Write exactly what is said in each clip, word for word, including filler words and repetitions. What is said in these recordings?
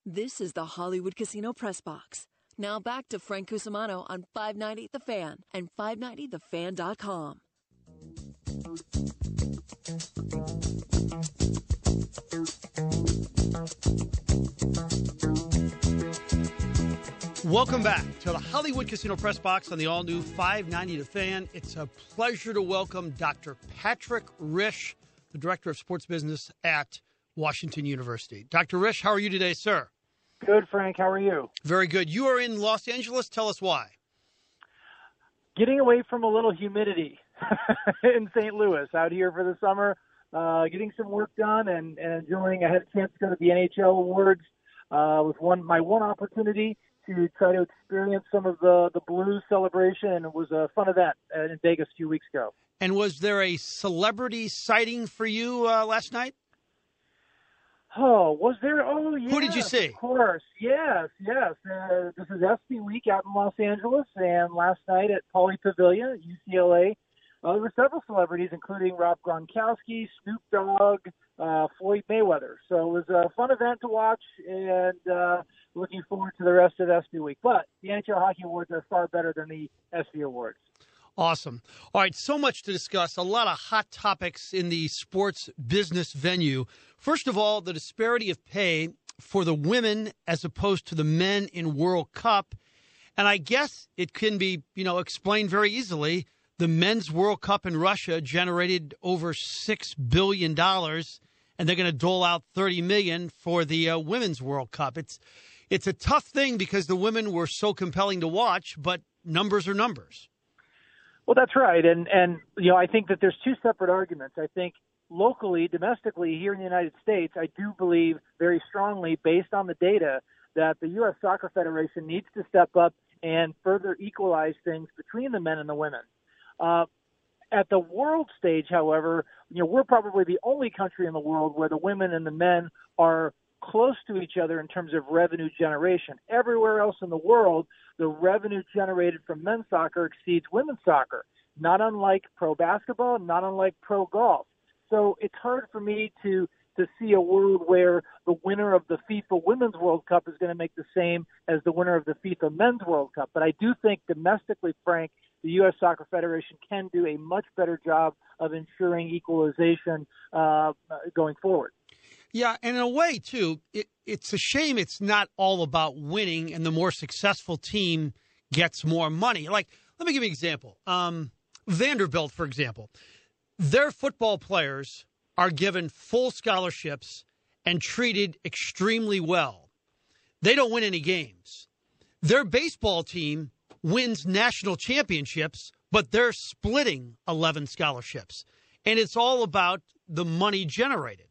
This is the Hollywood Casino Press Box. Now back to Frank Cusimano on five ninety The Fan and five ninety the fan dot com. Welcome back to the Hollywood Casino Press Box on the all-new five ninety The Fan. It's a pleasure to welcome Doctor Patrick Risch, the Director of Sports Business at Washington University. Doctor Risch, how are you today, sir? Good, Frank. How are you? Very good. You are in Los Angeles. Tell us why. Getting away from a little humidity in Saint Louis out here for the summer, uh, getting some work done and, and enjoying. I had a chance to go to the N H L Awards. Uh, was one my one opportunity to try to experience some of the, the Blues celebration, and it was a fun event in Vegas a few weeks ago. And was there a celebrity sighting for you uh, last night? Oh, was there? Oh, yes. Who did you see? Of course. Yes, yes. Uh, this is S B Week out in Los Angeles, and last night at Pauley Pavilion at U C L A, uh, there were several celebrities, including Rob Gronkowski, Snoop Dogg, uh, Floyd Mayweather. So it was a fun event to watch, and uh, looking forward to the rest of S B Week. But the N H L Hockey Awards are far better than the S B Awards. Awesome. All right, so much to discuss. A lot of hot topics in the sports business venue. First of all, the disparity of pay for the women as opposed to the men in World Cup. And I guess it can be, you know, explained very easily. The men's World Cup in Russia generated over six billion dollars, and they're going to dole out thirty million dollars for the uh, women's World Cup. It's it's a tough thing because the women were so compelling to watch, but numbers are numbers. Well, that's right. And, and, you know, I think that there's two separate arguments. I think locally, domestically, here in the United States, I do believe very strongly, based on the data, that the U S Soccer Federation needs to step up and further equalize things between the men and the women. Uh, at the world stage, however, you know, we're probably the only country in the world where the women and the men are close to each other in terms of revenue generation. Everywhere else in the world, the revenue generated from men's soccer exceeds women's soccer, not unlike pro basketball, not unlike pro golf. So it's hard for me to to see a world where the winner of the FIFA Women's World Cup is going to make the same as the winner of the FIFA Men's World Cup. But I do think domestically, Frank, the U S Soccer Federation can do a much better job of ensuring equalization uh, going forward. Yeah, and in a way, too, it, it's a shame it's not all about winning and the more successful team gets more money. Like, let me give you an example. Um, Vanderbilt, for example, their football players are given full scholarships and treated extremely well. They don't win any games. Their baseball team wins national championships, but they're splitting eleven scholarships. And it's all about the money generated.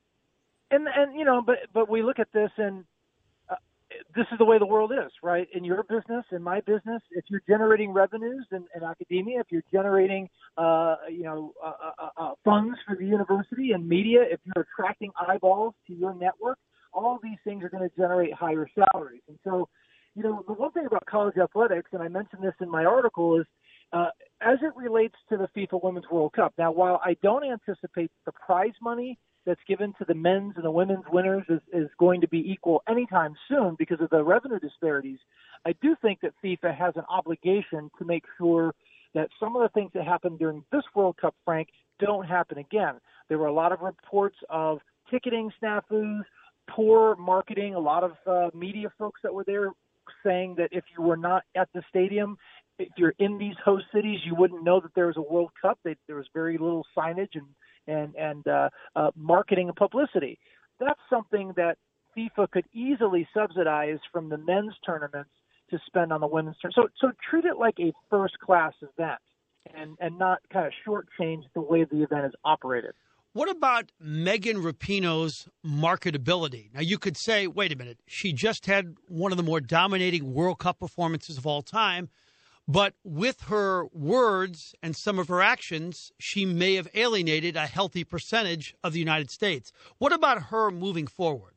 And, and you know, but but we look at this, and uh, this is the way the world is, right? In your business, in my business, if you're generating revenues in, in academia, if you're generating, uh, you know, uh, uh, uh, funds for the university and media, if you're attracting eyeballs to your network, all of these things are going to generate higher salaries. And so, you know, the one thing about college athletics, and I mentioned this in my article, is uh, as it relates to the FIFA Women's World Cup. Now, while I don't anticipate the prize money that's given to the men's and the women's winners is, is going to be equal anytime soon because of the revenue disparities, I do think that FIFA has an obligation to make sure that some of the things that happened during this World Cup, Frank, don't happen again. There were a lot of reports of ticketing snafus, poor marketing, a lot of uh, media folks that were there saying that if you were not at the stadium, if you're in these host cities, you wouldn't know that there was a World Cup. They, there was very little signage and and, and uh, uh, marketing and publicity. That's something that FIFA could easily subsidize from the men's tournaments to spend on the women's tournament. So, so treat it like a first-class event and, and not kind of shortchange the way the event is operated. What about Megan Rapinoe's marketability? Now, you could say, wait a minute, she just had one of the more dominating World Cup performances of all time. But with her words and some of her actions, she may have alienated a healthy percentage of the United States. What about her moving forward?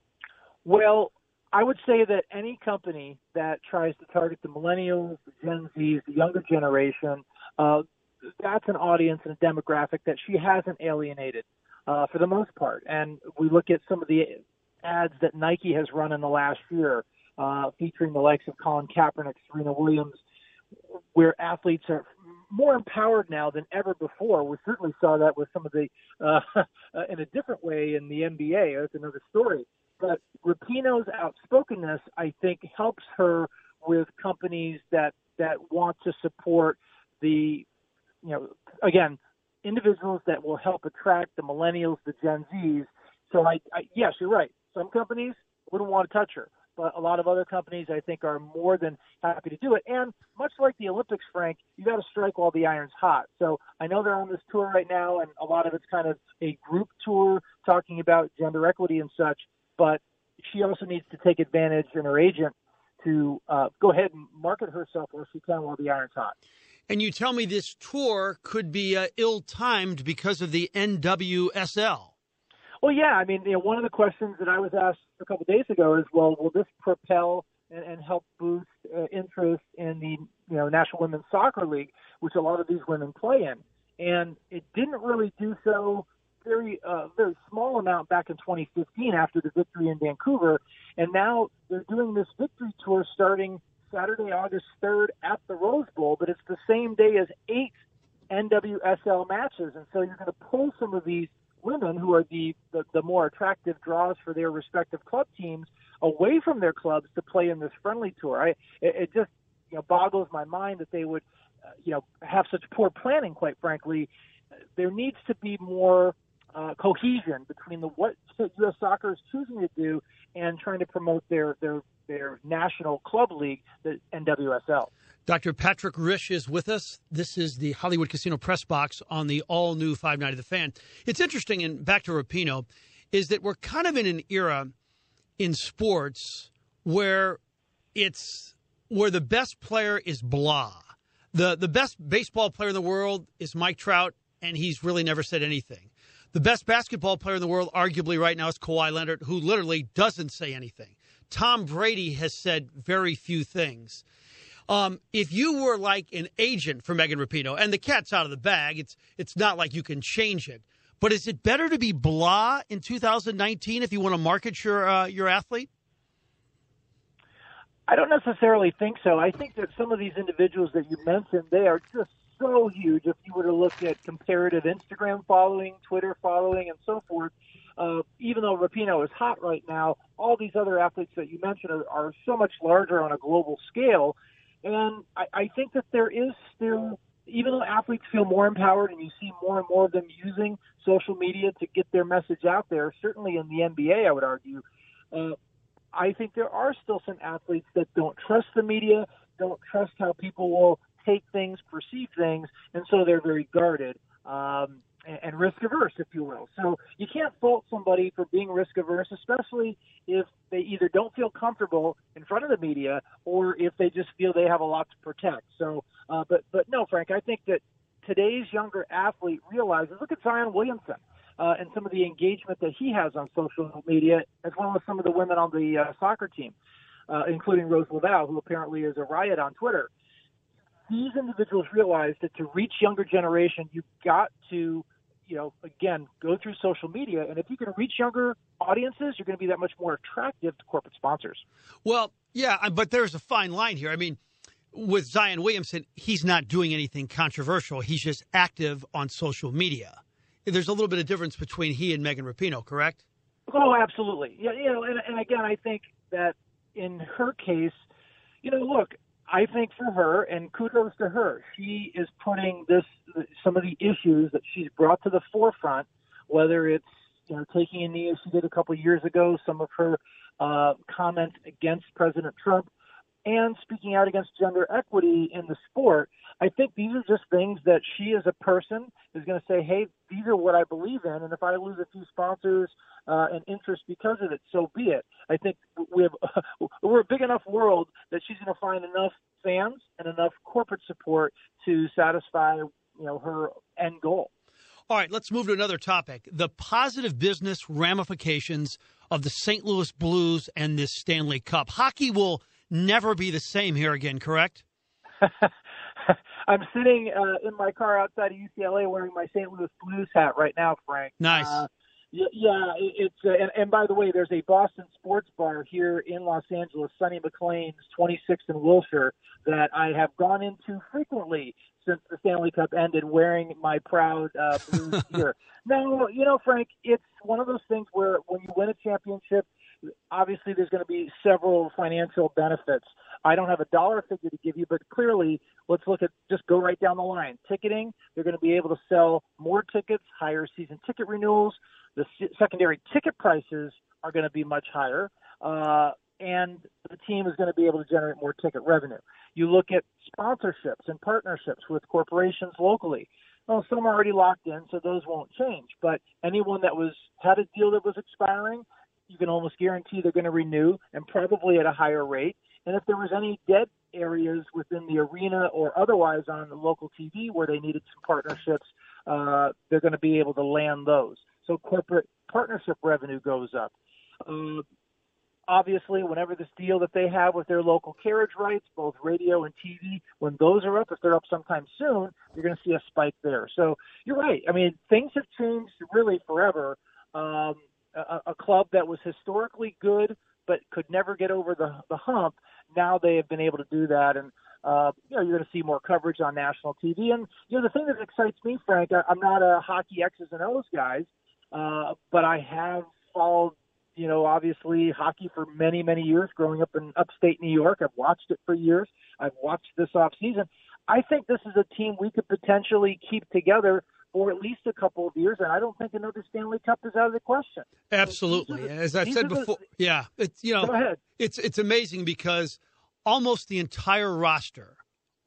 Well, I would say that any company that tries to target the millennials, the Gen Zs, the younger generation, uh, that's an audience and a demographic that she hasn't alienated uh, for the most part. And we look at some of the ads that Nike has run in the last year, uh, featuring the likes of Colin Kaepernick, Serena Williams, where athletes are more empowered now than ever before. We certainly saw that with some of the, uh, in a different way in the N B A. That's another story. But Rapinoe's outspokenness, I think, helps her with companies that, that want to support the, you know, again, individuals that will help attract the millennials, the Gen Zs. So, I, I yes, you're right. Some companies wouldn't want to touch her. But a lot of other companies, I think, are more than happy to do it. And much like the Olympics, Frank, you got to strike while the iron's hot. So I know they're on this tour right now, and a lot of it's kind of a group tour talking about gender equity and such. But she also needs to take advantage in her agent to uh, go ahead and market herself where she can while the iron's hot. And you tell me this tour could be uh, ill-timed because of the N W S L. Well, yeah. I mean, you know, one of the questions that I was asked a couple of days ago is, well, will this propel and, and help boost uh, interest in the, you know, National Women's Soccer League, which a lot of these women play in? And it didn't really do so. Very, uh, very small amount back in twenty fifteen after the victory in Vancouver, and now they're doing this victory tour starting Saturday, August third at the Rose Bowl, but it's the same day as eight N W S L matches, and so you're going to pull some of these women who are the, the, the more attractive draws for their respective club teams away from their clubs to play in this friendly tour. I, it, it just you know boggles my mind that they would uh, you know have such poor planning. Quite frankly, there needs to be more Uh, cohesion between the what U S Soccer is choosing to do and trying to promote their their their national club league, the N W S L. Doctor Patrick Risch is with us. This is the Hollywood Casino Press Box on the all-new five ninety The Fan. It's interesting, and back to Rapinoe, is that we're kind of in an era in sports where it's where the best player is blah. The, the best baseball player in the world is Mike Trout, and he's really never said anything. The best basketball player in the world, arguably right now, is Kawhi Leonard, who literally doesn't say anything. Tom Brady has said very few things. Um, if you were like an agent for Megan Rapinoe, and the cat's out of the bag, it's it's not like you can change it. But is it better to be blah in two thousand nineteen if you want to market your uh, your athlete? I don't necessarily think so. I think that some of these individuals that you mentioned, they are just so huge. If you were to look at comparative Instagram following, Twitter following, and so forth, uh, even though Rapinoe is hot right now, all these other athletes that you mentioned are, are so much larger on a global scale. And I, I think that there is still, even though athletes feel more empowered and you see more and more of them using social media to get their message out there, certainly in the N B A, I would argue, uh, I think there are still some athletes that don't trust the media, don't trust how people will take things, perceive things, and so they're very guarded um, and, and risk-averse, if you will. So you can't fault somebody for being risk-averse, especially if they either don't feel comfortable in front of the media or if they just feel they have a lot to protect. So, uh, but but no, Frank, I think that today's younger athlete realizes, look at Zion Williamson uh, and some of the engagement that he has on social media, as well as some of the women on the uh, soccer team, uh, including Rose Lavelle, who apparently is a riot on Twitter. These individuals realize that to reach younger generation, you've got to, you know, again, go through social media. And if you can reach younger audiences, you're going to be that much more attractive to corporate sponsors. Well, yeah, but there's a fine line here. I mean, with Zion Williamson, he's not doing anything controversial. He's just active on social media. There's a little bit of difference between he and Megan Rapinoe, correct? Oh, absolutely. Yeah, you know, and, and again, I think that in her case, you know, look, I think for her, and kudos to her, she is putting this some of the issues that she's brought to the forefront, whether it's you know taking a knee as she did a couple of years ago, some of her uh, comments against President Trump, and speaking out against gender equity in the sport. I think these are just things that she as a person is going to say, hey, these are what I believe in, and if I lose a few sponsors uh, and interest because of it, so be it. I think we have we're a big enough world that she's going to find enough fans and enough corporate support to satisfy you know her end goal. All right, let's move to another topic. The positive business ramifications of the Saint Louis Blues and this Stanley Cup. Hockey will never be the same here again, correct? I'm sitting uh, in my car outside of U C L A wearing my Saint Louis Blues hat right now, Frank. Nice. Uh, Yeah, yeah, it- it's uh, and, and by the way, there's a Boston sports bar here in Los Angeles, Sonny McLean's twenty-sixth and Wilshire, that I have gone into frequently since the Stanley Cup ended, wearing my proud uh, Blues gear. Now, you know, Frank, it's one of those things where when you win a championship, obviously there's going to be several financial benefits. I don't have a dollar figure to give you, but clearly, let's look at, just go right down the line. Ticketing, they're going to be able to sell more tickets, higher season ticket renewals. The se- secondary ticket prices are going to be much higher, uh, and the team is going to be able to generate more ticket revenue. You look at sponsorships and partnerships with corporations locally. Well, some are already locked in, so those won't change. But anyone that was had a deal that was expiring, you can almost guarantee they're going to renew, and probably at a higher rate. And if there was any dead areas within the arena or otherwise on the local T V where they needed some partnerships, uh, they're going to be able to land those. So corporate partnership revenue goes up. Uh, obviously, whenever this deal that they have with their local carriage rights, both radio and T V, when those are up, if they're up sometime soon, you're going to see a spike there. So you're right. I mean, things have changed really forever. Um, a, a club that was historically good but could never get over the, the hump, now they have been able to do that. And, uh, you know, you're going to see more coverage on national T V. And, you know, the thing that excites me, Frank, I, I'm not a hockey X's and O's guy, uh, but I have followed, you know, obviously hockey for many, many years growing up in upstate New York. I've watched it for years. I've watched this off season. I think this is a team we could potentially keep together for at least a couple of years, and I don't think another Stanley Cup is out of the question. Absolutely. The, As I've said before, the, yeah, it's, you know, go ahead. it's it's amazing because almost the entire roster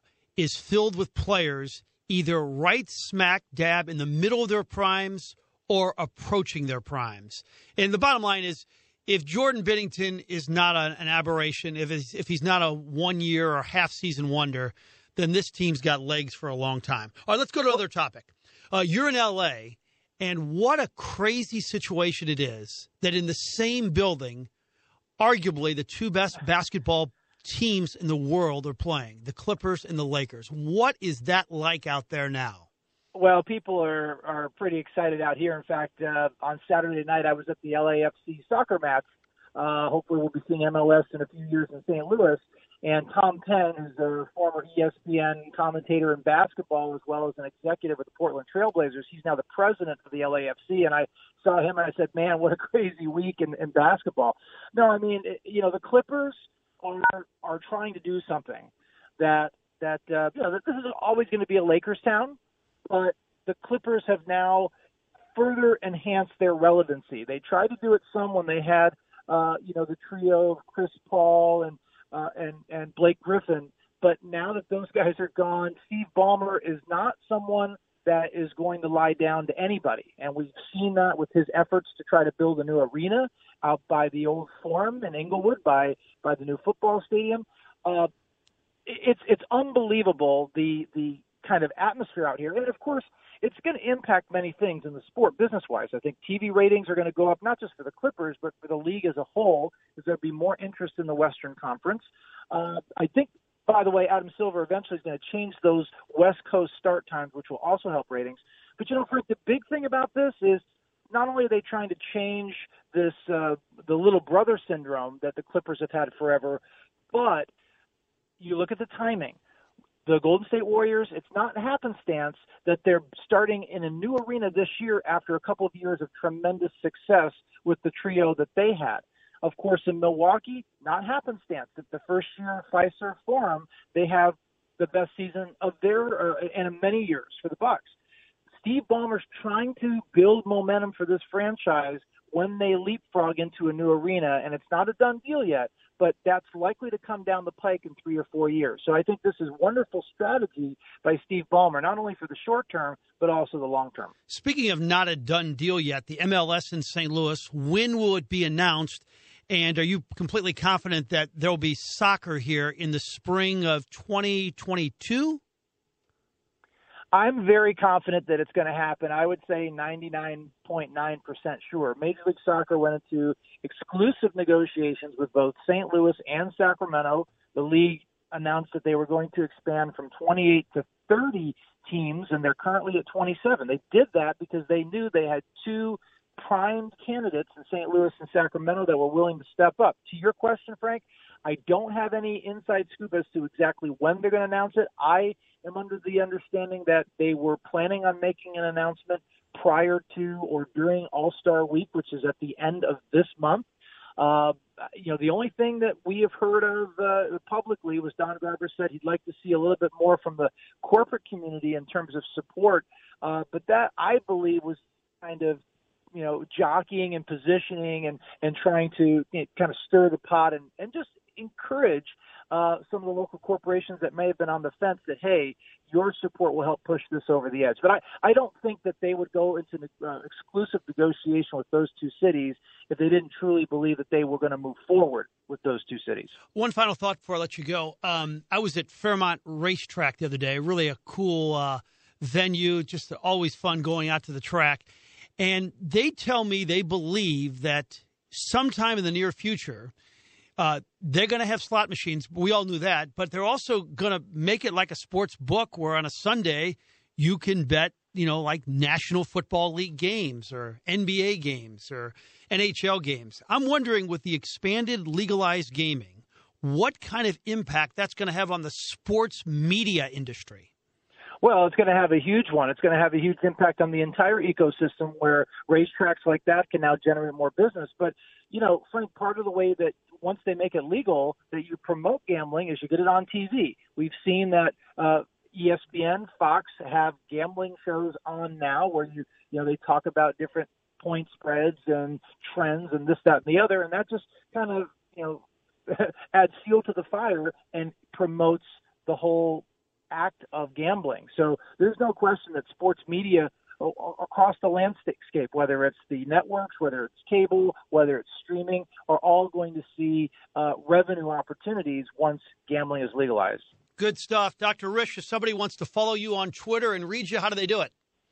is filled with players either right smack dab in the middle of their primes or approaching their primes. And the bottom line is, if Jordan Binnington is not a, an aberration, if it's, if he's not a one-year or half-season wonder, then this team's got legs for a long time. All right, let's go to another topic. Uh, you're in L A, and what a crazy situation it is that in the same building, arguably the two best basketball teams in the world are playing, the Clippers and the Lakers. What is that like out there now? Well, people are, are pretty excited out here. In fact, uh, on Saturday night, I was at the L A F C soccer match. Uh, hopefully we'll be seeing M L S in a few years in Saint Louis. And Tom Penn, who's a former E S P N commentator in basketball as well as an executive with the Portland Trailblazers, he's now the president of the L A F C. And I saw him and I said, man, what a crazy week in, in basketball. No, I mean, it, you know, the Clippers are are trying to do something that, that uh, you know, this is always going to be a Lakers town, but the Clippers have now further enhanced their relevancy. They tried to do it some when they had, uh, you know, the trio of Chris Paul and Uh, and, and Blake Griffin. But now that those guys are gone, Steve Ballmer is not someone that is going to lie down to anybody. And we've seen that with his efforts to try to build a new arena out by the old Forum in Inglewood, by, by the new football stadium. Uh, it's it's unbelievable, the the kind of atmosphere out here. And, of course, it's going to impact many things in the sport business-wise. I think T V ratings are going to go up, not just for the Clippers, but for the league as a whole, because there'll be more interest in the Western Conference. Uh, I think, by the way, Adam Silver eventually is going to change those West Coast start times, which will also help ratings. But, you know, Frank, the big thing about this is not only are they trying to change this, uh, the little brother syndrome that the Clippers have had forever, but you look at the timing. The Golden State Warriors, it's not happenstance that they're starting in a new arena this year after a couple of years of tremendous success with the trio that they had. Of course, in Milwaukee, not happenstance that the first year Fiserv Forum, they have the best season of their uh, in many years for the Bucks. Steve Ballmer's trying to build momentum for this franchise when they leapfrog into a new arena, and it's not a done deal yet, but that's likely to come down the pike in three or four years. So I think this is wonderful strategy by Steve Ballmer, not only for the short term, but also the long term. Speaking of not a done deal yet, the M L S in Saint Louis, when will it be announced? And are you completely confident that there will be soccer here in the spring of twenty twenty-two? I'm very confident that it's going to happen. I would say ninety-nine point nine percent sure. Major League Soccer went into exclusive negotiations with both Saint Louis and Sacramento. The league announced that they were going to expand from twenty-eight to thirty teams, and they're currently at twenty-seven. They did that because they knew they had two primed candidates in Saint Louis and Sacramento that were willing to step up. To your question, Frank, I don't have any inside scoop as to exactly when they're going to announce it. I am under the understanding that they were planning on making an announcement prior to or during All-Star Week, which is at the end of this month. Uh, you know, the only thing that we have heard of uh, publicly was Don Garber said he'd like to see a little bit more from the corporate community in terms of support. Uh, but that, I believe, was kind of, you know, jockeying and positioning and, and trying to you know, kind of stir the pot and, and just encourage uh, some of the local corporations that may have been on the fence that, hey, your support will help push this over the edge. But I, I don't think that they would go into an uh, exclusive negotiation with those two cities if they didn't truly believe that they were going to move forward with those two cities. One final thought before I let you go. Um, I was at Fairmont Racetrack the other day, really a cool uh, venue, just always fun going out to the track. And they tell me they believe that sometime in the near future, Uh, they're going to have slot machines. We all knew that. But they're also going to make it like a sports book where on a Sunday you can bet, you know, like National Football League games or N B A games or N H L games. I'm wondering with the expanded legalized gaming, what kind of impact that's going to have on the sports media industry. Well, it's going to have a huge one. It's going to have a huge impact on the entire ecosystem where racetracks like that can now generate more business. But, you know, Frank, part of the way that once they make it legal that you promote gambling is you get it on T V. We've seen that uh, E S P N, Fox have gambling shows on now where you, you know, they talk about different point spreads and trends and this, that, and the other. And that just kind of, you know, adds fuel to the fire and promotes the whole act of gambling. So there's no question that sports media across the landscape, whether it's the networks, whether it's cable, whether it's streaming, are all going to see uh, revenue opportunities once gambling is legalized. Good stuff. Doctor Risch, if somebody wants to follow you on Twitter and read you, how do they do it?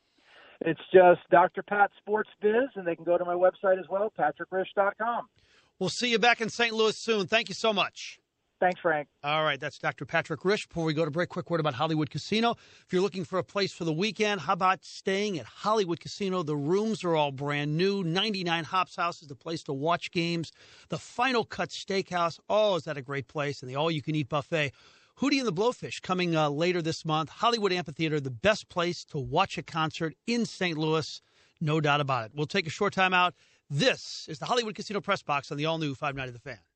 It's just Doctor Pat Sports Biz, and they can go to my website as well, patrick risch dot com. We'll see you back in Saint Louis soon. Thank you so much. Thanks, Frank. All right, that's Doctor Patrick Risch. Before we go to break, quick word about Hollywood Casino. If you're looking for a place for the weekend, how about staying at Hollywood Casino? The rooms are all brand new. ninety-nine Hops House is the place to watch games. The Final Cut Steakhouse, oh, is that a great place? And the all-you-can-eat buffet. Hootie and the Blowfish coming uh, later this month. Hollywood Amphitheater, the best place to watch a concert in Saint Louis. No doubt about it. We'll take a short time out. This is the Hollywood Casino Press Box on the all-new five ninety The Fan.